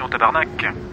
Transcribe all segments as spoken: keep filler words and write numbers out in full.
Bonjour Tabarnak.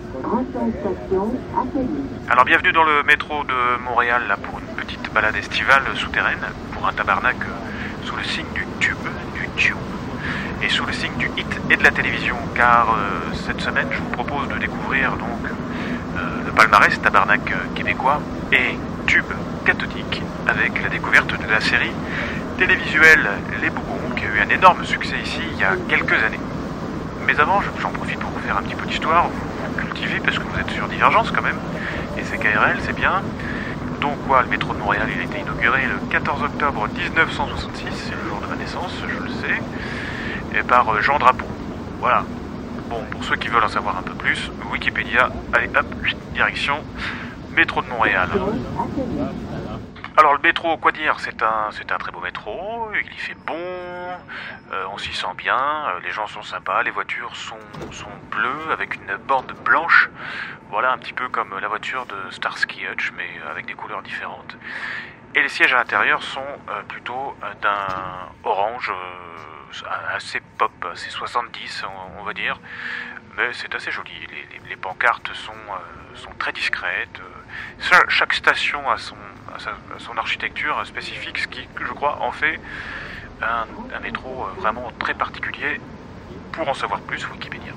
Alors bienvenue dans le métro de Montréal là, pour une petite balade estivale souterraine pour un Tabarnak euh, sous le signe du tube, du tube et sous le signe du hit et de la télévision, car euh, cette semaine je vous propose de découvrir donc euh, le palmarès Tabarnak québécois et tube cathodique avec la découverte de la série télévisuelle Les Bougons qui a eu un énorme succès ici il y a quelques années. Mais avant, j'en profite pour vous faire un petit peu d'histoire, vous, vous cultivez parce que vous êtes sur Divergence quand même, et c'est K R L, c'est bien. Donc quoi, le métro de Montréal, il a été inauguré le quatorze octobre dix-neuf cent soixante-six, c'est le jour de ma naissance, je le sais, et par Jean Drapeau. Voilà. Bon, pour ceux qui veulent en savoir un peu plus, Wikipédia, allez hop, direction métro de Montréal. Alors le métro, quoi dire, c'est un, c'est un très beau métro, il y fait bon, euh, on s'y sent bien, euh, les gens sont sympas, les voitures sont, sont bleues avec une bande blanche, voilà un petit peu comme la voiture de Starsky Hutch mais avec des couleurs différentes. Et les sièges à l'intérieur sont euh, plutôt euh, d'un orange euh, assez pop, assez soixante-dix on, on va dire, mais c'est assez joli, les, les, les pancartes sont, euh, sont très discrètes, euh, chaque station a son à son architecture spécifique, ce qui, je crois, en fait un, un métro vraiment très particulier. Pour en savoir plus, Wikipédia.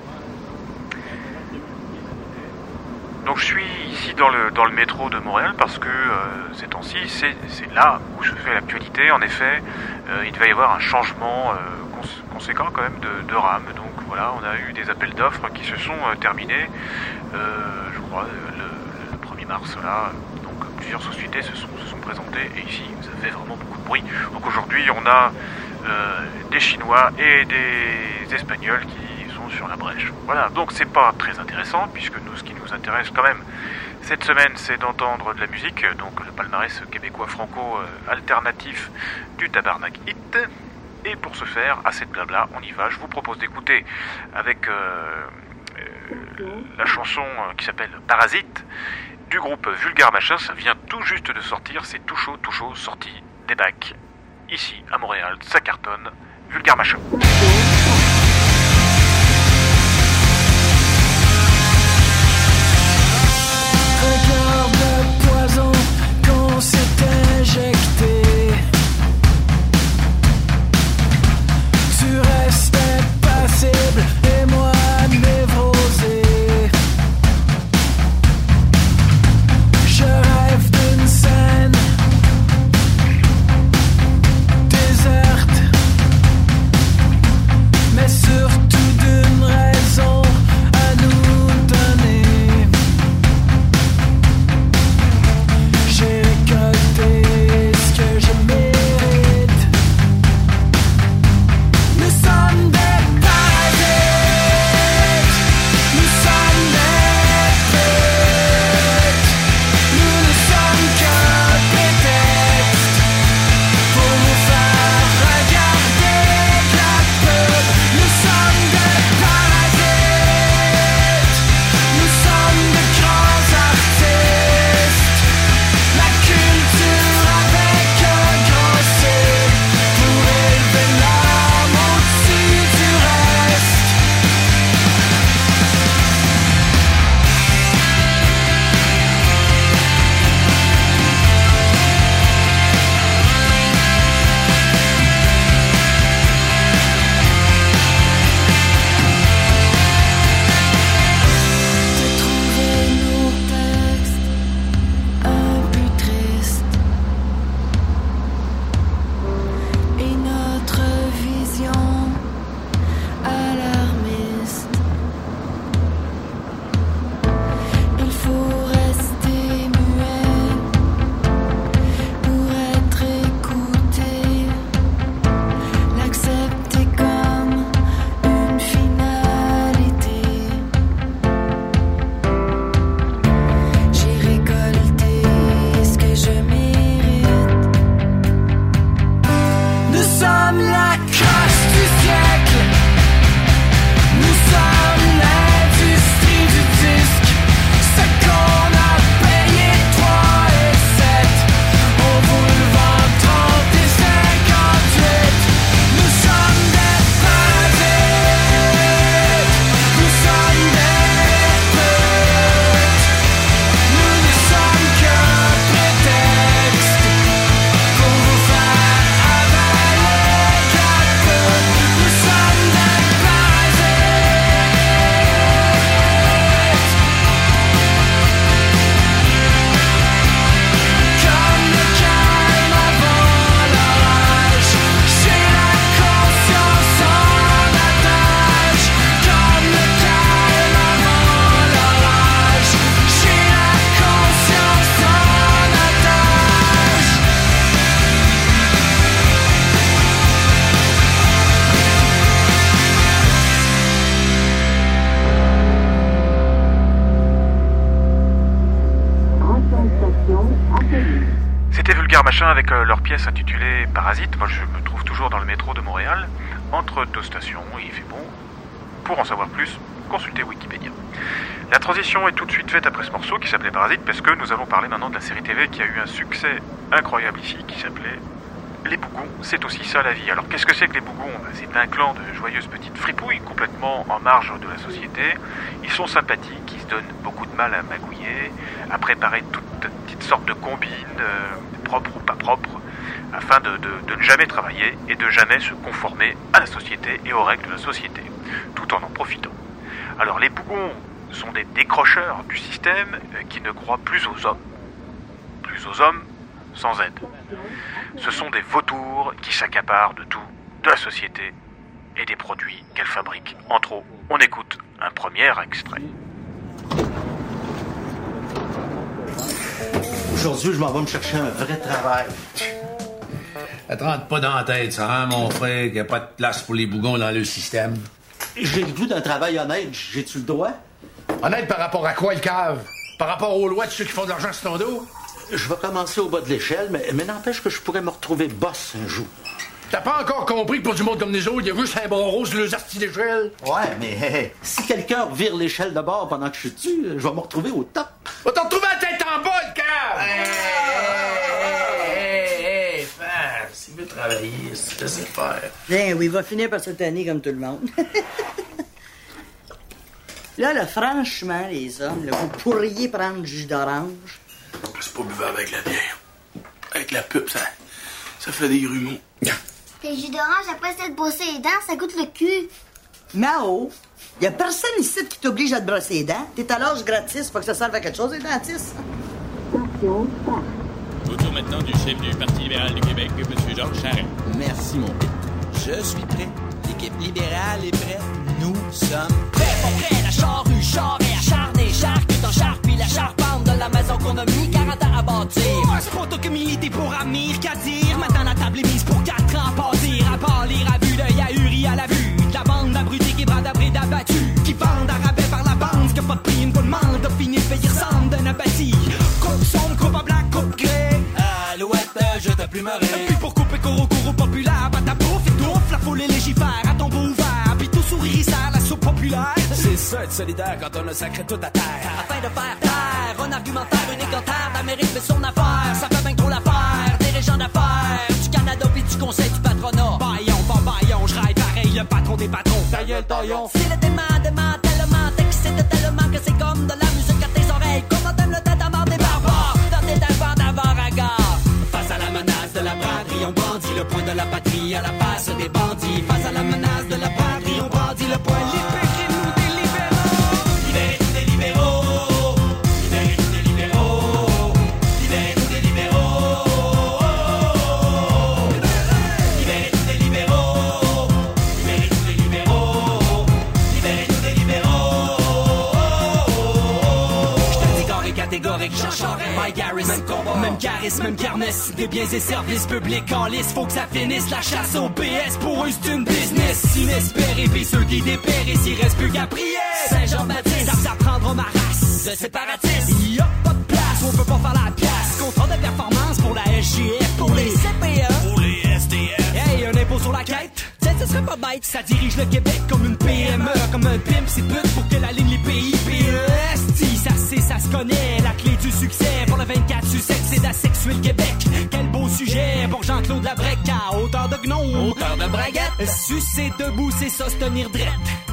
Donc je suis ici dans le, dans le métro de Montréal parce que euh, ces temps-ci, c'est, c'est là où se fait l'actualité. En effet, euh, il va y avoir un changement euh, cons- conséquent quand même de, de rame. Donc voilà, on a eu des appels d'offres qui se sont euh, terminés, euh, je crois, le, le premier mars là. Plusieurs sociétés se sont, se sont présentées et ici ça fait vraiment beaucoup de bruit. Donc aujourd'hui on a euh, des Chinois et des Espagnols qui sont sur la brèche. Voilà, donc c'est pas très intéressant puisque nous ce qui nous intéresse quand même cette semaine c'est d'entendre de la musique, donc le palmarès québécois franco-alternatif du Tabarnak Hit. Et pour ce faire, assez de blabla, on y va. Je vous propose d'écouter avec euh, euh, la chanson qui s'appelle Parasite du groupe Vulgar Machin, ça vient tout juste de sortir, c'est tout chaud, tout chaud, sorti des bacs, ici à Montréal, ça cartonne, Vulgar Machin. Regard de poison qu'on s'est injecté, tu restais passible et moi névrosé. Je rêve d'une scène déserte, C'était Vulgaire Machin avec euh, leur pièce intitulée Parasite. Moi je me trouve toujours dans le métro de Montréal, entre deux stations, et il fait bon. Pour en savoir plus, consultez Wikipédia. La transition est tout de suite faite après ce morceau qui s'appelait Parasite, parce que nous allons parler maintenant de la série T V qui a eu un succès incroyable ici, qui s'appelait Les Bougons, c'est aussi ça la vie. Alors qu'est-ce que c'est que les Bougons? C'est un clan de joyeuses petites fripouilles, complètement en marge de la société. Ils sont sympathiques, ils se donnent beaucoup de mal à magouiller, à préparer toutes petites sortes de combines, euh, propres ou pas propres, afin de, de, de ne jamais travailler et de jamais se conformer à la société et aux règles de la société, tout en en profitant. Alors les Bougons sont des décrocheurs du système euh, qui ne croient plus aux hommes. Plus aux hommes sans aide. Ce sont des vautours qui s'accaparent de tout, de la société et des produits qu'elle fabrique. En trop, on écoute un premier extrait. Aujourd'hui, je m'en vais me chercher un vrai travail. Ça te rentre pas dans la tête, ça, hein, mon frère, qu'il n'y a pas de place pour les bougons dans le système. J'ai le goût d'un travail honnête. J'ai-tu le droit? Honnête par rapport à quoi, le cave? Par rapport aux lois de ceux qui font de l'argent sur ton dos? Je vais commencer au bas de l'échelle, mais, mais n'empêche que je pourrais me retrouver boss un jour. T'as pas encore compris que pour du monde comme nous autres, il y a juste un barreau sur les artis d'échelle? Ouais, mais hey, hey, si quelqu'un vire l'échelle de bord pendant que je suis dessus, je vais me retrouver au top. Va t'en retrouver la tête en bas, le cave! Hey, hey, hey, hey, frère, s'il veut travailler, c'est laissez faire. Bien oui, il va finir par se tanner comme tout le monde. Là, là, franchement, les hommes, là, vous pourriez prendre du jus d'orange. C'est pas buvable avec la bière. Avec la pub, ça, ça fait des grumeaux. Les jus d'orange, après s'être brossé les dents, ça goûte le cul. Mao, y a personne ici qui t'oblige à te brosser les dents. T'es à l'âge gratis, faut que ça serve à quelque chose, les dentistes. Autour maintenant du chef du Parti libéral du Québec, M. Georges Charest. Merci, mon père. Je suis prêt. L'équipe libérale est prête. Nous sommes prêts. Pas prêts, la charrue, charret, acharné, charque est en charpe, puis la charpente de la maison qu'on a mis quarante ans à bâtir. Oh, c'est pas toi que militer pour Amir, qu'à dire. Maintenant la table est mise pour quatre ans, pas dire, à part lire à vue d'œil ahuri à la vue. De la bande d'abrutis qui brade abré d'abattus, qui vendent à rabais par la bande, qui a pas de prime, pas de demande, a fini de payer ressemble d'un abattis. Coupe sombre, coupe à blanc, coupe gré. Alouette, je t'ai plus marré. Puis pour couper coro coro populaire, bah ta bouffe et touffe, la foule et légifère à tombeau ouvert, puis tout sourire ça la soupe populaire. C'est ça être solidaire quand on a sacré tout à terre. Afin de faire taire, un argumentaire, une égotaire d'Amérique fait son affaire, ça fait bien trop l'affaire des régions d'affaires, du Canada puis du conseil du patronat. Baillon, pas baillon, je rêve pareil, le patron des patrons. Ta gueule, taillon. C'est le dément, dément, tellement t'excite tellement que c'est comme de la musique à tes oreilles. Comment t'aimes le tête à mort des barbares, dans tes tympan d'avant à gare. Face à la menace de la braderie, on bandit le point de la patrie à la face des bandits. Face à la menace de la braderie, on bandit le point. Libérez-nous des libéraux. Libérez-nous des libéraux. Libérez-nous des libéraux. Libérez-nous des libéraux. Libérez-nous des libéraux. Libérez-nous des libéraux. Libérez-nous des libéraux. Je te dis corps et catégorique, Jean Charest. My Garris, même combat, même charisme, même kermesse. Des biens et services publics en lice, faut que ça finisse. La chasse au P S, pour eux c'est une business inespérée. Pis ceux qui dépérissent, il reste plus qu'à prier. Saint-Jean-Baptiste, ça s'apprendra ma race de séparatistes. Y'a pas de place, on peut pas faire la pièce. Contrat de performance pour la S G F, pour les C P E, pour les S D F. Hey, un impôt sur la quête, tiens, ce serait pas bête. Ça dirige le Québec comme une P M E, comme un pimp, c'est but pour que la ligne les P I P E S T. Ça c'est, ça se connaît, la clé du succès pour le vingt-quatre Sussex, c'est d'asexuer le Québec. Quel beau sujet pour Jean-Claude Labrec à hauteur de gnome, hauteur de braguette. Sucer debout, c'est ça, se tenir drette.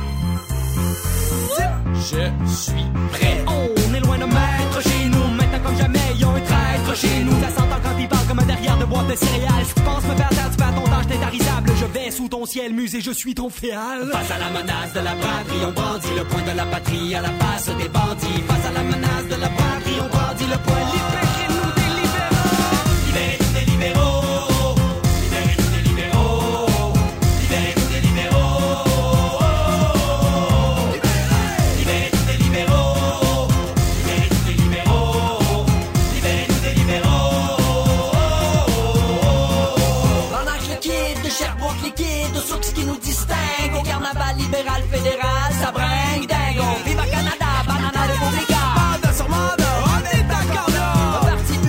Je suis prêt. On est loin de maître chez nous. Maintenant comme jamais, y'a un traître chez nous. Ça s'entend quand il parle comme un derrière de boîte de céréales. Si tu penses me faire taire, tu fais ton tâche d'intarisable. Je vais sous ton ciel, musée, je suis ton féal. Face à la menace de la braderie, on brandit le point de la patrie à la face des bandits. Face à la menace de la braderie, on brandit le point. Libérez-nous des libéraux. Libérez-nous des libéraux. Libérez-nous des libéraux. Libérez-nous des libéraux. Libérez-nous des libéraux. Libérez-nous des libéraux. Libérez-nous des libéraux. Pendant que le kid de Sherbrooke liquide, aux sources qui nous distinguent, au carnaval libéral fédéral, ça bringue dingue. Vive à Canada, banana républicain. Bande sur mandat, on est d'accord là. Un parti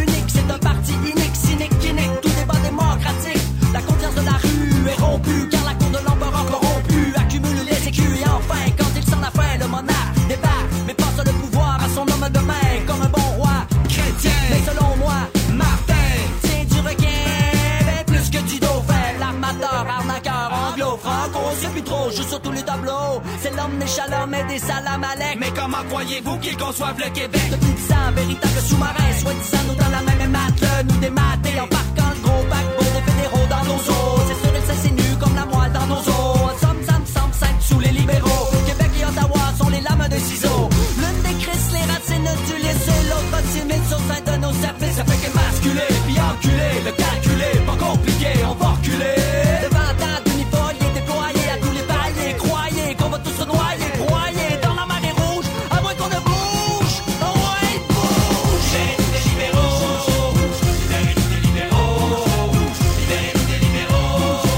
sur tous les tableaux. C'est l'homme des shalom et des salam alek. Mais comment croyez-vous qu'ils conçoivent le Québec? Depuis dix ans, véritable sous-marin, soi-disant nous dans la même mate, nous démater en parquant le gros paquebot des fédéraux dans nos eaux. C'est sûr, il s'insinue comme la moelle dans nos os. Somme, somme, somme, cinq sous les libéraux. Québec et Ottawa sont les lames de ciseaux. L'une des crises, les racines du lycée, l'autre timide sur sein de nos services. Ça fait qu'émasculer, puis enculer, le calculer, pas compliqué, on va reculer. Devant tant d'uniformes déployés à tous les paliers, croyez qu'on va tous se noyer, broyer dans la marée rouge, à moins qu'on ne bouge. Oh ouais, bouge. Libérez-nous des libéraux, libérez-nous des libéraux, libérez-nous des libéraux.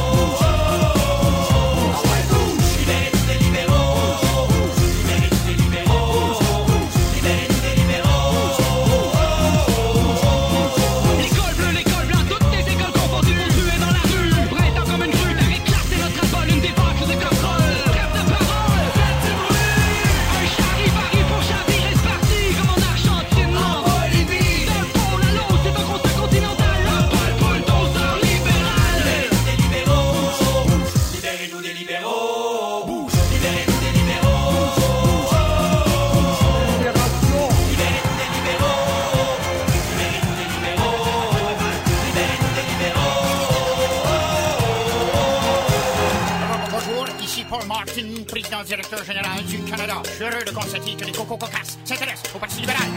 Oh ouais, bouge. Libérez-nous des libéraux, libérez-nous des libéraux, libérez-nous des libéraux. L'école bleue, l'école blanche, toutes les écoles confondues, tuées dans la rue, printemps comme une grue, t'as éclaté notre alcool, une débâcle de contrôle. Trêve de parole, faites du bruit. Un chari varie pour chavirer, c'est parti, comme en Argentine, en Bolivie. D'un pôle à l'autre, c'est un constat continental, un pôle pour le doseur libéral. Libérez-nous des libéraux, libérez-nous des libéraux, libérez-nous des libéraux. Libérez-nous des libéraux, libérez-nous des libéraux, libérez-nous des libéraux. Bonjour, ici Paul Martin, président directeur général du Canada. Je suis heureux de constater que les cocos cocasses s'intéressent au Parti libéral.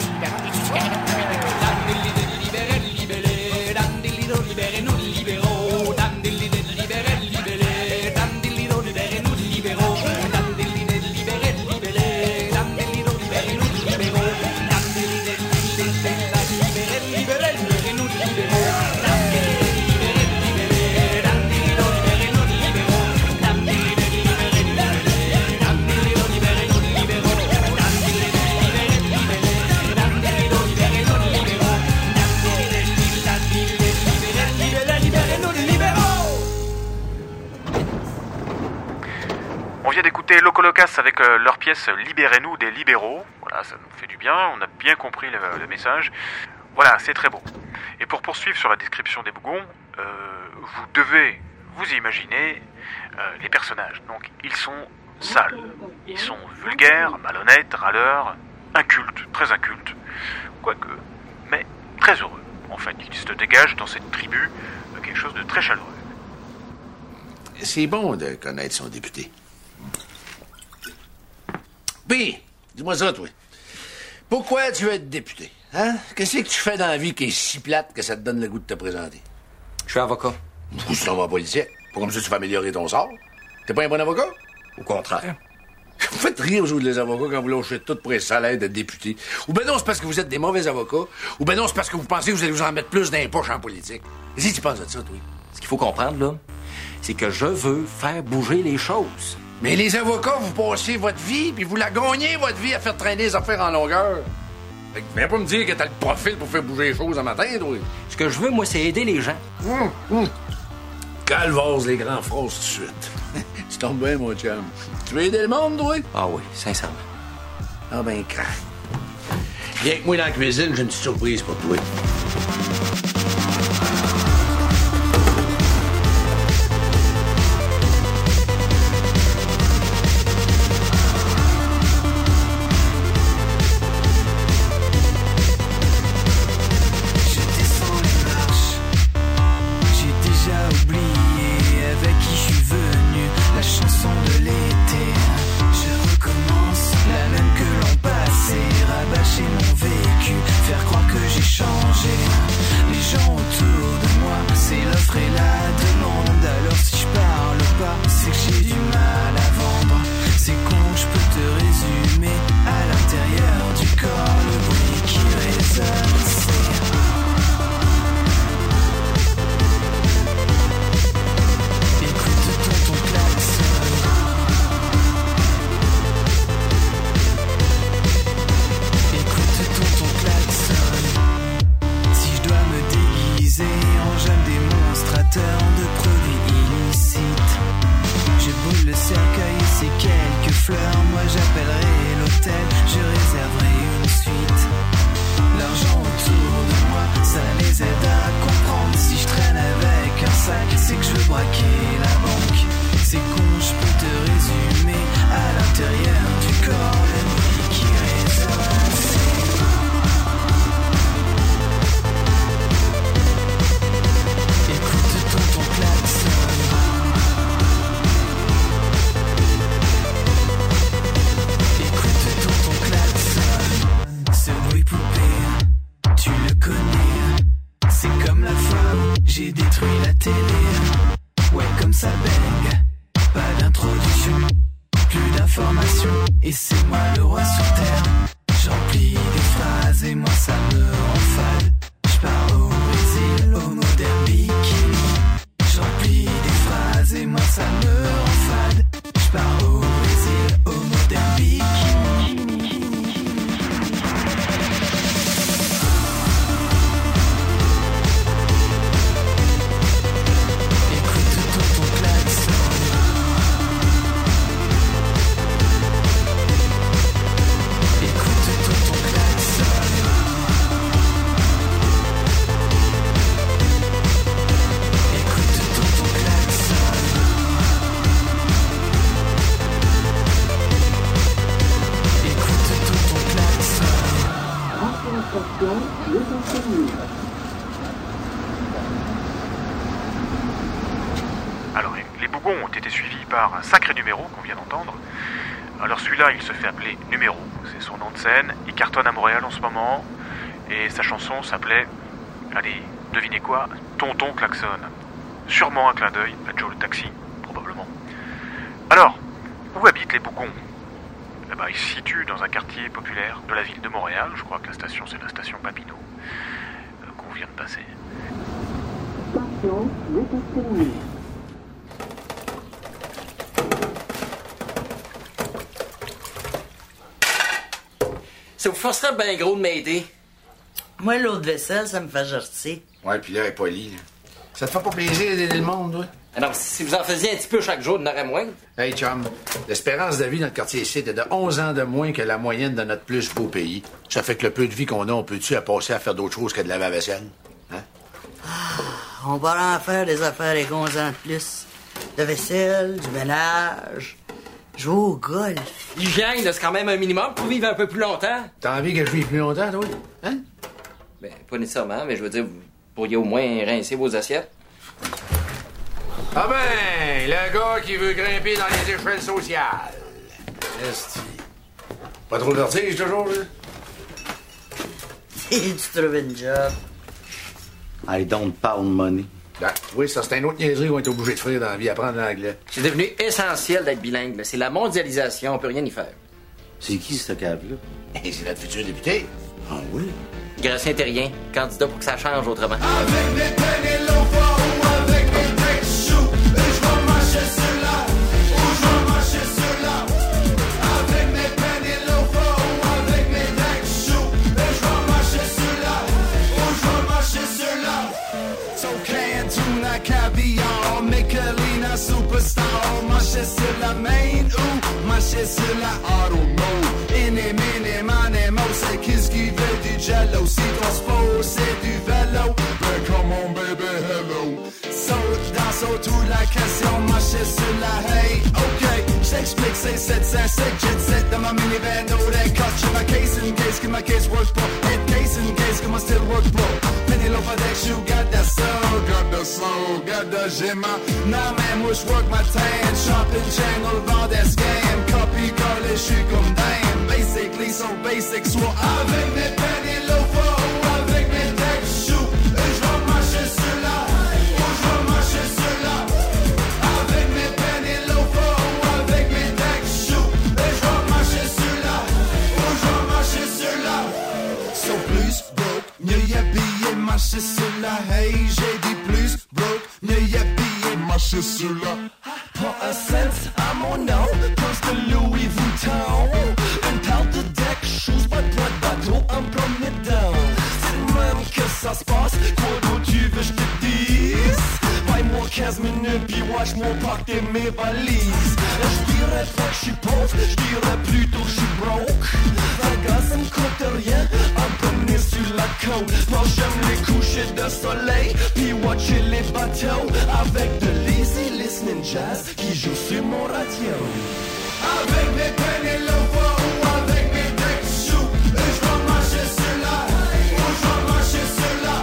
Libérez-nous des libéraux, libérez-nous libérés, libérez-nous libérés, libéraux, libérez-nous libérés, libéraux, libérez-nous libérés, libérez-nous libéraux. On vient d'écouter Loco Locas avec euh, leur pièce Libérez-nous des libéraux. Voilà, ça nous fait du bien, on a bien compris le, le message. Voilà, c'est très beau. Et pour poursuivre sur la description des bougons, euh, vous devez vous imaginer euh, les personnages. Donc, ils sont sales, ils sont vulgaires, malhonnêtes, râleurs, incultes, très incultes, quoique, mais très heureux. En fait, il se dégage dans cette tribu euh, quelque chose de très chaleureux. C'est bon de connaître son député. Puis, dis-moi ça, toi. Pourquoi tu veux être député? Hein? Qu'est-ce que tu fais dans la vie qui est si plate que ça te donne le goût de te présenter? Je suis avocat. Ou tu t'en vas policier? Pas comme ça tu vas améliorer ton sort? T'es pas un bon avocat? Au contraire. Vous faites rire, vous autres, les avocats, quand vous lâchez tout pour un salaire de député. Ou ben non, c'est parce que vous êtes des mauvais avocats. Ou ben non, c'est parce que vous pensez que vous allez vous en mettre plus dans les poches en politique. Qu'est-ce que tu penses de ça, toi? Ce qu'il faut comprendre, là, c'est que je veux faire bouger les choses. Mais les avocats, vous passez votre vie, puis vous la gagnez, votre vie, à faire traîner les affaires en longueur. Fait que viens pas me dire que t'as le profil pour faire bouger les choses un matin, toi. Ce que je veux, moi, c'est aider les gens. Hum, hum. Calvose les grands phrases tout de suite. Tu tombes bien, mon chum. Tu veux aider le monde, toi? Ah oui, sincèrement. Ah ben, crac. Viens avec moi dans la cuisine, j'ai une petite surprise pour toi. C'est que je veux braquer la banque. C'est con, je peux te résumer. télé. Ouais, comme ça baigne. Pas d'introduction, plus d'informations. Et c'est moi le roi sur terre. J'emplis des phrases et moi ça me rend fade. J'pars au Brésil, au moderne bikini. J'emplis des phrases et moi ça me rend fade. J'pars au Brésil, au moderne bikini. Alors, les bougons ont été suivis par un sacré numéro qu'on vient d'entendre. Alors celui-là, il se fait appeler Numéro, c'est son nom de scène. Il cartonne à Montréal en ce moment. Et sa chanson s'appelait, allez, devinez quoi, Tonton Klaxon. Sûrement un clin d'œil à Joe le Taxi, probablement. Alors, où habitent les bougons? Eh ben, ils se situent dans un quartier populaire de la ville de Montréal. Je crois que la station, c'est la station Papineau, euh, qu'on vient de passer. Ça vous forcerait bien gros de m'aider. Moi, l'eau de vaisselle, ça me fait gercer. Ouais, puis là, elle est polie, là. Ça te fait pas plaisir d'aider le monde, toi? Alors, si vous en faisiez un petit peu chaque jour, il y en aurait moins. Hey, chum, l'espérance de vie dans le quartier ici est de onze ans de moins que la moyenne de notre plus beau pays. Ça fait que le peu de vie qu'on a, on peut-tu à passer à faire d'autres choses que de laver la vaisselle? Hein? Ah, on va en faire des affaires avec onze ans de plus. De vaisselle, du ménage, jouer au golf. L'hygiène, c'est quand même un minimum pour vivre un peu plus longtemps. T'as envie que je vive plus longtemps, toi? Hein? Ben, pas nécessairement, mais je veux dire, vous pourriez au moins rincer vos assiettes. Ah ben, le gars qui veut grimper dans les échelles sociales. Esti. Pas trop de vertige, toujours, là? Tu trouves une job. I don't pound money. Ben, oui, ça, c'est un autre niaiserie qu'on est obligé de faire dans la vie, apprendre l'anglais. C'est devenu essentiel d'être bilingue. Là. C'est la mondialisation, on peut rien y faire. C'est qui, ce cave-là? Hey, c'est notre futur député. Ah oui? Gratien Terrien, candidat pour que ça change autrement. Avec mes peines et l'envoi ou avec mes textes choux, et je vais marcher sur là, ou je vais marcher sur là. Avec mes peines et l'envoi ou avec mes textes choux, et je vais marcher sur là, ou je vais marcher sur là. So can tuna caviar, Michelina superstar, marcher sur la main ou marcher sur la I don't know. Iné, miné, mané, mo, c'est qu'est-ce qui veut du jello? Si ton sport c'est du vélo, ben come on baby, hello. Saute dans saute toute la question, marcher sur la hay, ok. J't'explique, c'est sept cent cinq, jet set dans ma minivan, no that cost you my case in case que my case works pour, head case in case que my still work pour. Penny low for that shoe, got that soul, got that soul, got that gemma. Nah man, moi j'work my tan, shopping jangle, vend that scam, copy coller, j'suis comme damn. Basically, so basic, soit avec mes peines et l'eau ou avec mes textes choux, et je vais marcher sur là, ou je vais marcher sur là. Avec mes peines et l'eau ou avec mes textes choux, et je vais marcher sur là, ou je vais marcher sur là. So plus broke, mieux y habiller, marcher sur la hey, j'ai dit plus broke, mieux y habiller, marcher sur la. Pas un cent à mon nom, plus de Louis Vuitton. Une paire de deck shoes, pas de poids de bateau, un premier down. C'est le même que ça se passe, quoi d'autre tu veux je te dise? Paye-moi quinze minutes, puis watch mon paquet mes valises. Je dirais pas que je suis pauvre, je dirais plutôt que je suis broke. Un gars ça me coûte rien, un bonnet sur la côte. Moi j'aime les couchers de soleil, puis watcher les bateaux. Avec de lazy listening jazz qui joue sur mon radio. Avec mes peines et l'envoi ou avec mes textes choux, et je vais marcher sur là, ou je vais marcher sur là.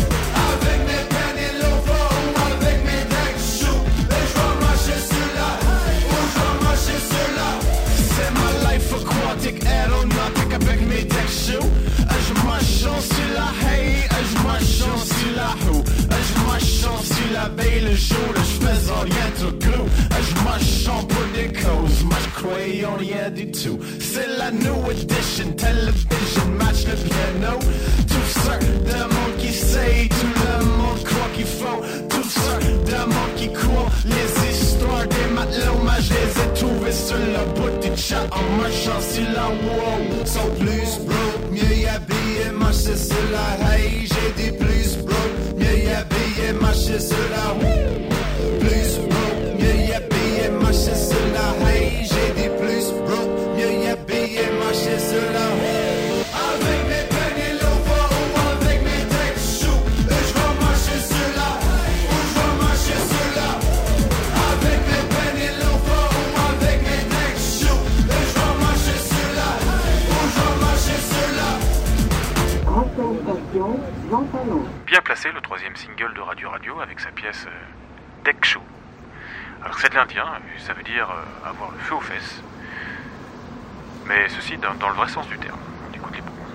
Avec mes peines et l'envoi ou avec mes textes choux, et je vais marcher sur là, ou je vais marcher sur là. C'est ma life aquatic, aeronautique avec mes textes choux. Je marche sur la hay, je marche sur la roue, je marche sur la la veille, le jour, là, j'faisais rien tout gros. J'mange en pour des causes, moi j'croyais en rien du tout. C'est la new edition, television, match le piano. Tout ça, de monde qui sait, tout le monde croit qu'il faut. Tout ça, de monde qui croit les histoires des matelots. Moi je les ai trouvés sur le bout du chat en marchant sur la wow. Sont plus broke, mieux habillés, marcher sur la hey. J'ai dit plus broke, mieux habillés, marcher sur la woo. Plus broke, mieux habillés, marcher sur la hey. J'ai dit plus broke, mieux habillés, marcher sur la woo. Avec mes paniers low ou avec mes tech shoes, je vais marcher sur la ou je vais marcher sur la. Avec mes paniers low ou avec mes tech shoes, je vais marcher sur la ou je vais marcher sur la. Bien placé, le troisième single de Radio Radio avec sa pièce euh, Tech Show. Alors c'est de l'indien, ça veut dire euh, avoir le feu aux fesses. Mais ceci dans, dans le vrai sens du terme. On écoute les mots.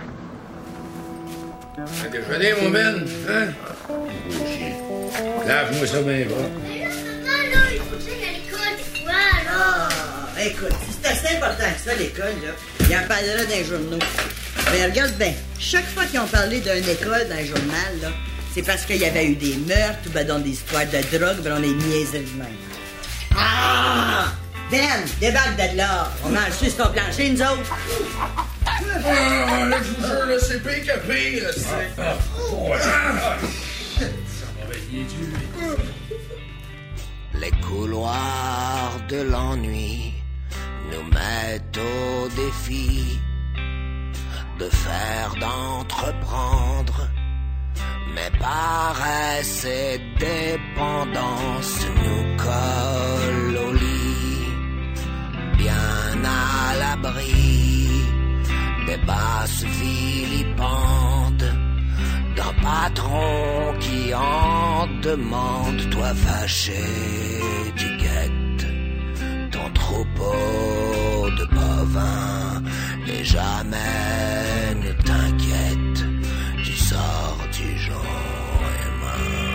Un déjeuner, mon Ben? Hein? Beau chien. Lave-moi ça bien bas. Mais là, papa, là, il faut que j'aille à l'école des fois, là. Ah, écoute, si c'est assez important que ça, l'école, là, il en parlera dans les journaux. Mais regarde bien, chaque fois qu'ils ont parlé d'une école dans un journal, là, c'est parce qu'il y avait eu des meurtres ou ben, dans des histoires de drogue, ben on est niaisés de même. Ah! Ben, débarque de là. On mange juste ton plancher, nous autres. Ah, là, je vous jure, là, c'est pire que pire. C'est... Ah, oh, ah. Ça m'avait bien tué. Les couloirs de l'ennui nous mettent au défi de faire d'entreprendre, mais paresse et dépendance nous collent au lit, bien à l'abri des basses vilipendes d'un patron qui en demande. Toi fâché, tu guettes ton troupeau de bovins et jamais ne t'inquiète, tu sors du jour humain.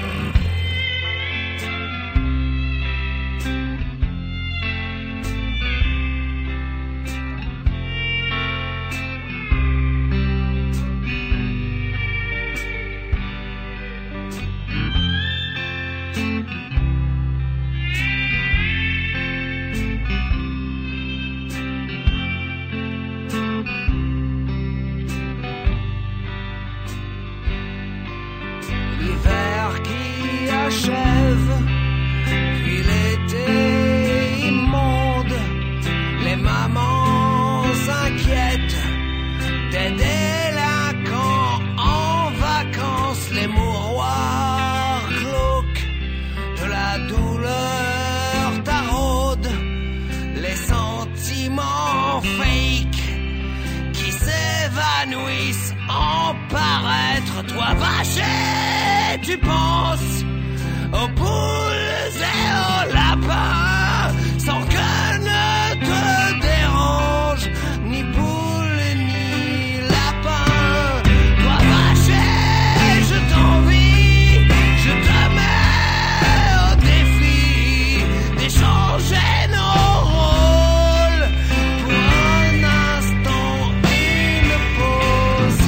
L'hiver qui achève, puis l'été immonde, les mamans s'inquiètent des délinquants en vacances, les mouroirs glauques de la douleur taraudent, les sentiments fake qui s'évanouissent en paraître. Toi vaché, tu penses aux poules et aux lapins sans que ne te dérange ni poule ni lapin. Toi vaché, je t'envie, je te mets au défi d'échanger nos rôles pour un instant, une pause.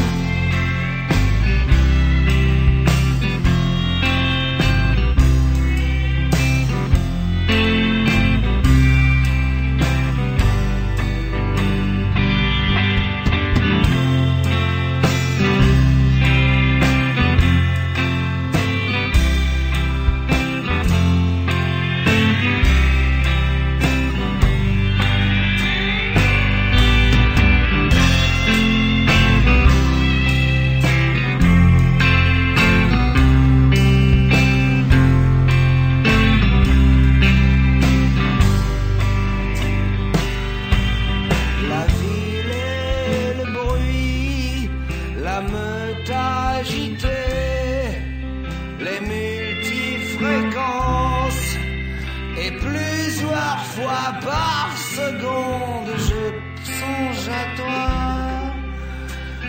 La ville et le bruit, la meute agitée, les multifréquences, et plusieurs fois par seconde, je songe à toi.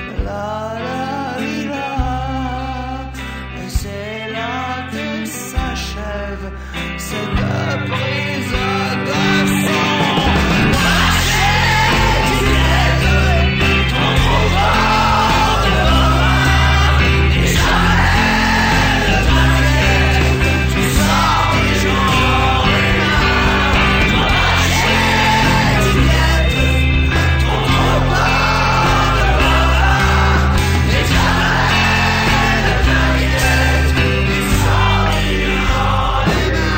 La la li, la, et c'est là que ça rêve, cette prise de son. Marcher, tu trop trop fort devant et jamais ne t'inquiète, tu sors du jour et là. Marcher, tu trop trop fort devant et jamais ne t'inquiète, tu sors du jour et là.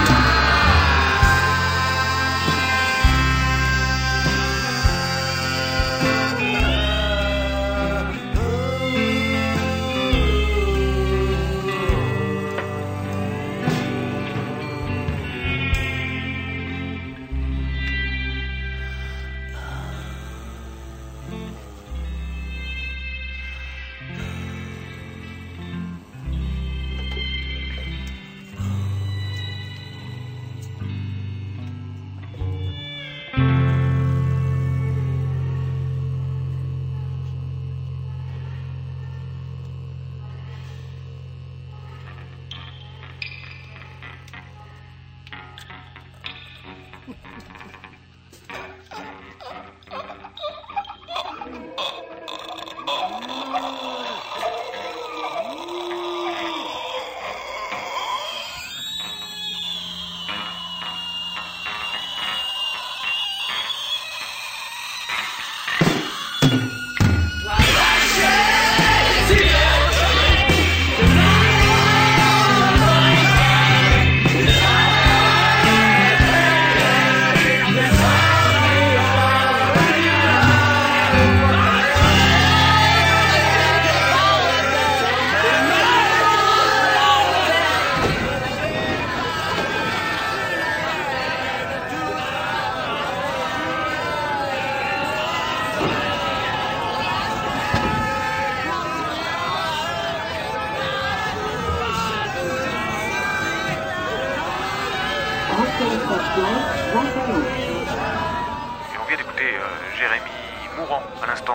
Et on vient d'écouter euh, Jérémy Mourant à l'instant.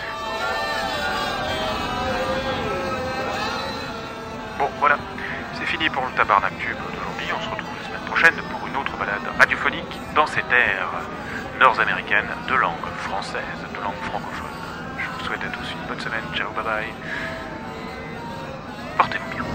Bon, voilà, c'est fini pour le Tabarnak Tube d'aujourd'hui. On se retrouve la semaine prochaine pour une autre balade radiophonique dans ces terres nord-américaines de langue française, de langue francophone. Je vous souhaite à tous une bonne semaine. Ciao, bye bye. Portez-vous bien.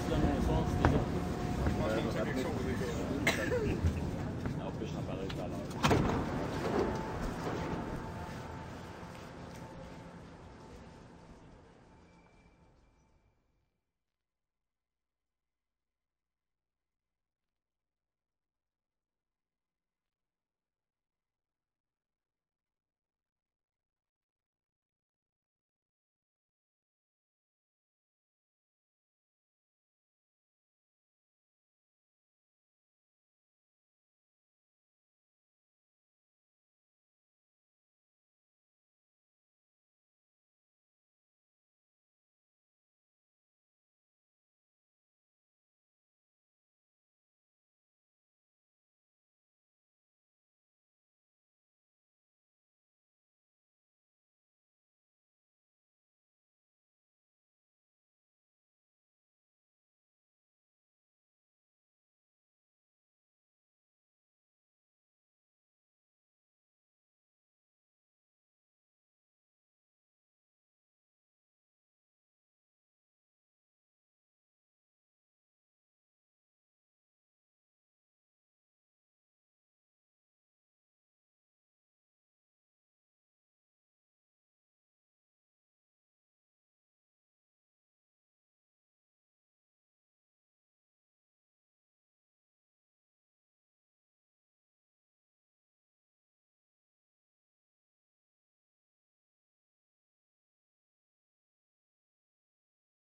En plus, j'en parlais tout à l'heure.